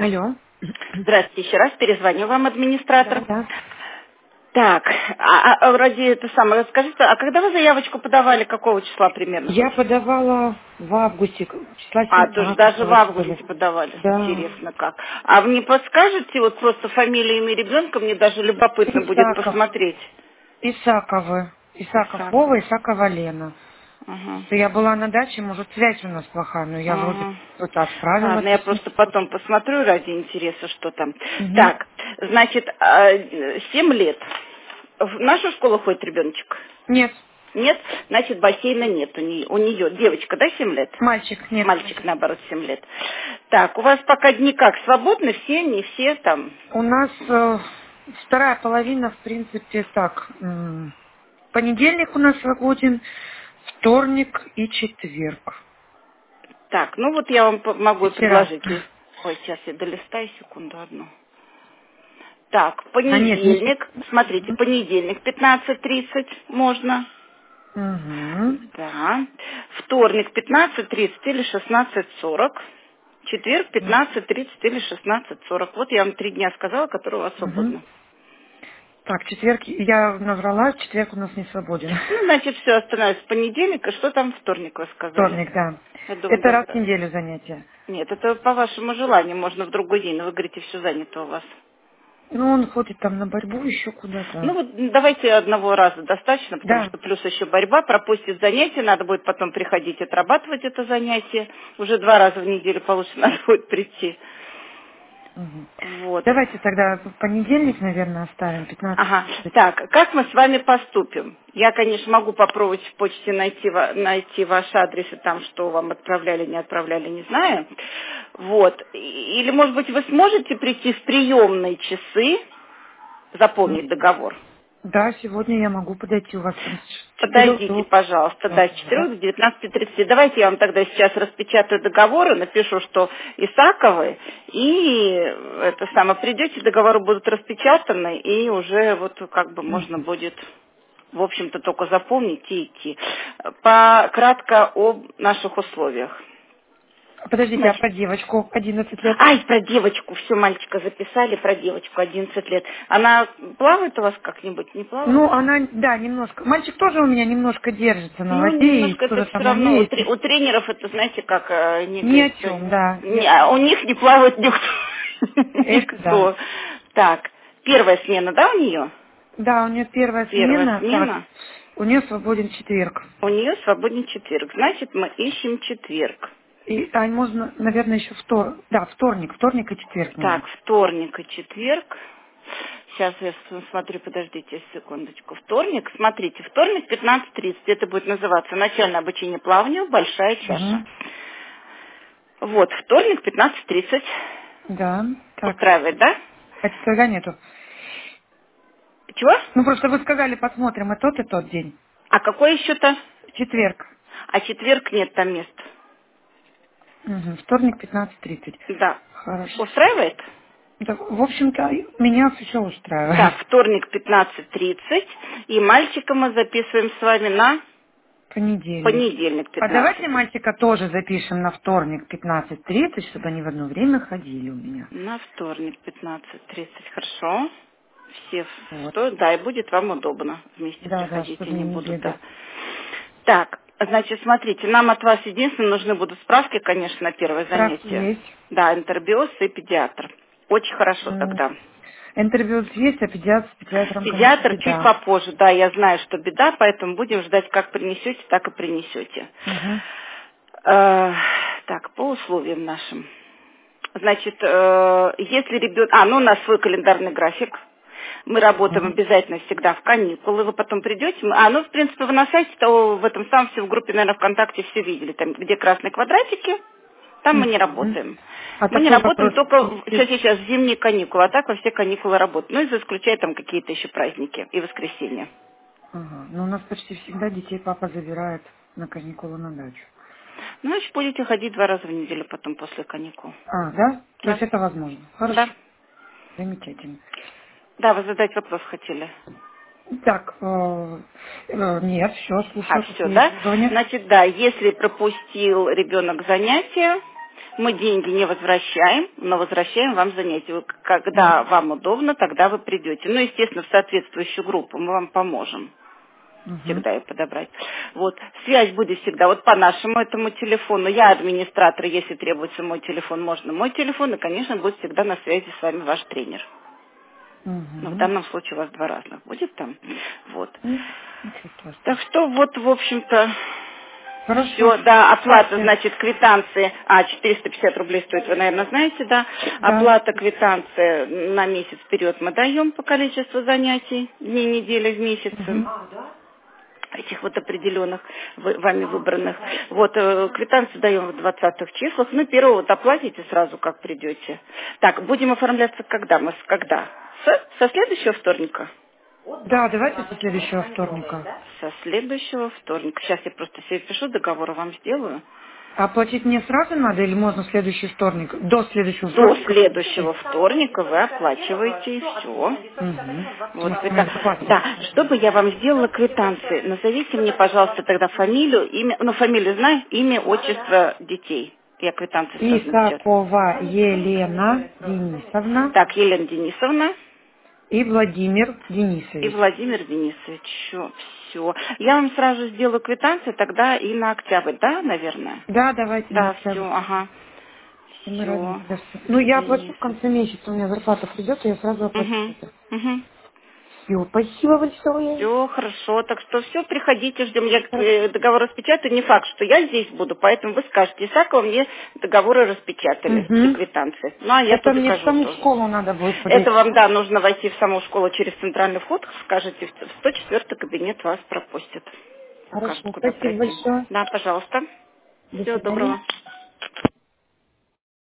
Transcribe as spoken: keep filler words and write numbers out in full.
Алло. Здравствуйте, еще раз перезвоню вам, Да, администратор. да. Так, а, а, вроде это самое, скажите, а когда вы заявочку подавали, какого числа примерно? Я подавала в августе, числа А, то есть даже в семнадцатого, что ли. августе подавали. Да. Интересно как. А вы не подскажете, вот просто фамилию, имя ребенка, мне даже любопытно будет Исаков. посмотреть. Исаковы. Исаков Вова, Исаков. Исакова Лена. Ага. Что я была на даче, может, связь у нас плохая, но я вроде Ага. что-то отправила Ладно, я письмо. просто потом посмотрю ради интереса, что там. Угу. Так, значит, а, семь лет. В нашу школу ходит ребеночек? Нет, Нет? Значит, бассейна нет у нее. У нее девочка, да, семь лет? мальчик, нет, Мальчик, мальчик. наоборот, семь лет. Так, у вас пока дни как, свободны все, не все там? У нас э, вторая половина, в принципе, так. м, Понедельник у нас свободен, вторник и четверг. Так, ну вот я вам по- могу Вечера. предложить. Ли- Ой, сейчас я долистаю, секунду одну. Так, А нет, не понедельник, смотрите, понедельник пятнадцать тридцать можно. Угу. Да. Вторник пятнадцать тридцать или шестнадцать сорок. Четверг пятнадцать тридцать или шестнадцать сорок. Вот я вам три дня сказала, которые у вас Угу. свободны. Так, четверг, я наврала, четверг у нас не свободен. Ну, значит, все остановится понедельник. И что там вторник вы сказали? Вторник, да. Я думаю, Это раз в даже... неделю занятия. Нет, это по вашему желанию. Можно в другой день. Но вы говорите, все занято у вас. Ну, он ходит там на борьбу еще Ну куда-то. вот давайте одного раза достаточно, потому Да. что плюс еще борьба, пропустит занятие, надо будет потом приходить отрабатывать это занятие. Уже два раза в неделю получше надо будет прийти. Мгм. Вот. Давайте тогда в понедельник, наверное, оставим пятнадцать Ага. тридцать. Так, как мы с вами поступим? Я, конечно, могу попробовать в почте найти, ва- найти ваш адрес и там, что вам отправляли, не отправляли, не знаю. Вот. И- Или, может быть, вы сможете прийти в приемные часы, заполнить договор? Да, сегодня я могу подойти у вас там с четырех Подойдите, до пожалуйста, да, с пятого, четырёх да? до девятнадцати тридцати. Давайте я вам тогда сейчас распечатаю договоры, напишу, что Исаковы, и это самое, придете, договоры будут распечатаны, и уже вот как бы можно Мгм. будет, в общем-то, только запомнить и идти. По, кратко об наших условиях. Подождите, а Значит, про девочку одиннадцать лет? ай, про девочку, все, мальчика записали, про девочку одиннадцать лет. Она плавает у вас как-нибудь, не плавает? Ну, она, да, немножко. Мальчик тоже у меня немножко держится на Ну, воде и немножко это что-то все там равно. У, умеет. тре- у тренеров это, знаете, как э, не Ни о говорится, чем, да. не- Я- а у них не плавает никто. Это да. Никто. Так, первая смена, да, у нее? Да, у нее первая Первая смена. Так, смена. у нее свободен четверг. У нее свободен четверг. Значит, мы ищем четверг. И, а можно, наверное, еще втор... Да, вторник. Вторник и четверг нужно. Так, вторник и четверг. Сейчас я с- смотрю, подождите секундочку. Вторник, смотрите, вторник пятнадцать тридцать. Это будет называться начальное обучение плаванию, большая чаша. Угу. Вот, вторник пятнадцать тридцать. Да, так. Устраивает, да? А четверга нету. Чего? Ну, просто вы сказали, посмотрим и тот, и тот день. А какой еще-то? Четверг. А четверг нет там мест. Угу. Вторник пятнадцать тридцать. Да. Хорошо. Устраивает? Да, в общем-то, меня все устраивает. Так, вторник пятнадцать тридцать. И мальчика мы записываем с вами на Понедельник. понедельник А давайте пятнадцать. мальчика тоже запишем на вторник пятнадцать тридцать, чтобы они в одно время ходили у меня. На вторник пятнадцать тридцать. Хорошо. Все Вот. что? Да, и будет вам удобно. Вместе Да, да, приходить чтобы они мне не будут, да. бегать. Так, значит, смотрите, нам от вас единственное нужны будут справки, конечно, на первое Справки занятие. есть. Да, интербиоз и педиатр. Очень хорошо М, тогда. Интервью есть, а педиатр, с педиатром, конечно, Педиатр чуть беда. попозже, да, я знаю, что беда, поэтому будем ждать, как принесете, так и принесете. Угу. Э, так, по условиям нашим. Значит, э, если ребенок... А, ну у нас свой календарный график. Мы работаем Угу. обязательно всегда в каникулы. Вы потом придете. мы- А, ну, в принципе, вы на сайте, то в этом самом все в группе, наверное, ВКонтакте все видели. Там, где красные квадратики, там мы не Угу. работаем. А Мы не такой работаем вопрос. только в- сейчас, Если... сейчас в зимние каникулы, а так во все каникулы работаем. Ну, и за исключая там какие-то еще праздники и воскресенья. Ага. Ну, у нас почти всегда детей папа забирает на каникулы на дачу. Ну, значит, будете ходить два раза в неделю потом после каникул. А, да? То Да. есть это возможно. Да. Хорошо. Замечательно. Да, вы задать вопрос хотели. Так, э, э, нет, все, А, слушаю, все, какие да? требования. Значит, да, если пропустил ребенок занятия, Мы деньги не возвращаем, но возвращаем вам занятия. Вы- Когда вам удобно, тогда вы придете. Ну, естественно, в соответствующую группу мы вам поможем Угу. всегда ее подобрать. Вот. Связь будет всегда вот по нашему этому телефону. Я администратор, если требуется мой телефон, можно мой телефон. И, конечно, будет всегда на связи с вами ваш тренер. Но в Угу. данном случае у вас два разных будет там. Вот. Ничего Так страшного. что вот, в общем-то, Хорошо. все, да, оплата, Кстати, значит, квитанции, а, четыреста пятьдесят рублей стоит, вы, наверное, знаете, да. да. Оплата квитанции на месяц вперед мы даем по количеству занятий, дней недели в месяце Угу. этих вот определенных, вы- вами выбранных. Вот, э, квитанцию даем в двадцатых числах. Ну, первого вот оплатите сразу, как придете. Так, будем оформляться когда? Мы с когда? С- со следующего вторника? Да, давайте со следующего вторника. Со следующего вторника. Сейчас я просто себе пишу, договор вам сделаю. А платить мне сразу надо или можно в следующий вторник? До следующего До вторника следующего платить? вторника вы оплачиваете и все. Угу. Вот, Потому что у квита- меня зарплата Да, сейчас. чтобы я вам сделала квитанции, назовите мне, пожалуйста, тогда фамилию, имя, ну, фамилию знаю, имя, отчество детей. Я квитанции сразу напечатаю. Исакова Елена Денисовна Так, Елена Денисовна и Владимир и Денисович. Владимир Денисович. Все. Я вам сразу сделаю квитанции тогда и на октябрь, да, наверное? Да, давайте на Да, все, октябрь. ага. И мы Все. разницы даже. Ну, я оплачу в Денисов. конце месяца, у меня зарплата придет, и я сразу оплачу Угу. это. Угу. Все, спасибо большое. Все хорошо, так что все, приходите, ждем. Я Хорошо. э, договор распечатаю, не факт, что я здесь буду, поэтому вы скажете, Исакова, мне договоры распечатали и Угу. квитанции. Ну, а я Это тут мне в скажу саму тоже. школу надо будет Это подойти. вам, да, нужно войти в саму школу через центральный вход, скажете, в сто четвёртый кабинет вас пропустят. Покажут, Хорошо, куда спасибо пройти. большое. Да, пожалуйста. До Всего свидания. доброго.